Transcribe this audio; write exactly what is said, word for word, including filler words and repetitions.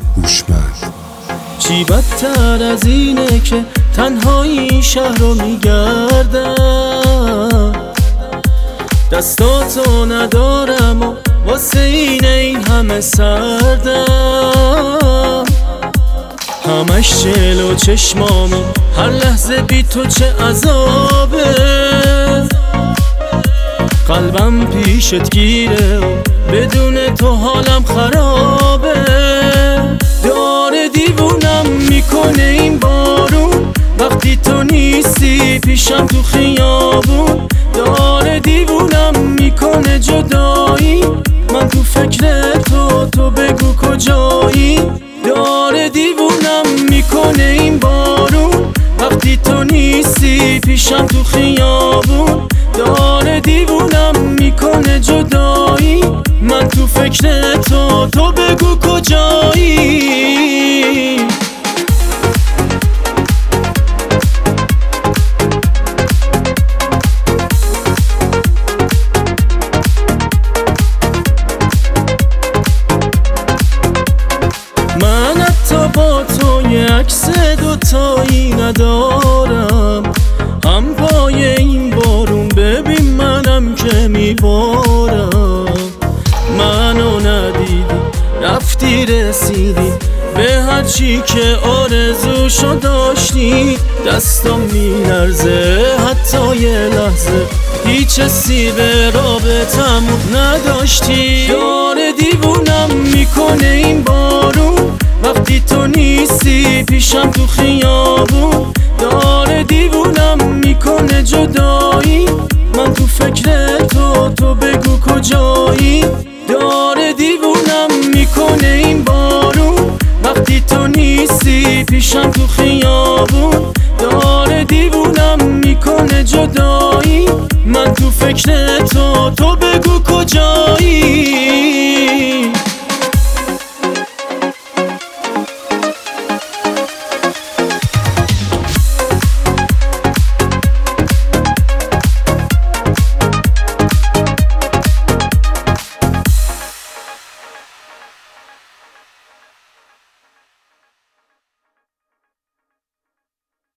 هوشمند. چی بدتر از اینه که تنهایی شهر رو میگردم، دستاتو ندارم و واسه اینه این همه سردم. همش جلو چشمامه، هر لحظه بی تو چه عذابه. قلبم پیشت گیره و بدون تو حالم خرابه. داره دیوونم میکنه این بارون، وقتی تو نیستی پیشم تو خیابون. داره دیوونم میکنه جدایی، من تو فکر تو، تو بگو کجایی. داره دیوونم میکنه این بارون، وقتی تو نیستی پیشم تو خیابون. داره دیوونم میکنه جدایی، من تو فکر تو، تو بگو کجایی. من حتی با تو یه عکس دوتایی ندارم، هم پای این بارون ببین منم که میبارم. منو ندیدی رفتی رسیدی به هرچی که آرزوشو داشتی. دستم میلرزه حتی یه لحظه، هیچ حسی به رابطمون نداشتی. داره دیوونم میکنه این بارون، وقتی تو نیستی پیشم تو خیابون. داره دیوونم میکنه جدایی، من تو فکر تو، تو بگو کجایی. داره دیوونم میکنه این بارون، وقتی تو نیستی پیشم تو خیابون. داره دیوونم میکنه جدایی، من تو فکر تو، تو بگو کجایی.